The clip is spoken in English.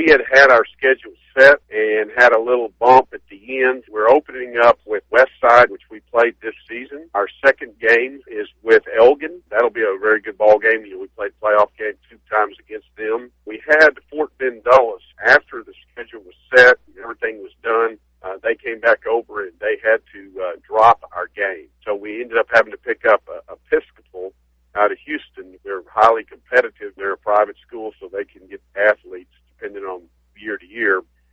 we had our schedule set and had a little bump at the end. We're opening up with Westside, which we played this season. Our second game is with Elgin. That'll be a very good ball game. We played playoff game 2 times against them. We had Fort Bend Dulles. After the schedule was set, everything was done, they came back over and they had to drop our game. So we ended up having to pick up Episcopal out of Houston. They're highly competitive. They're a private school, so they can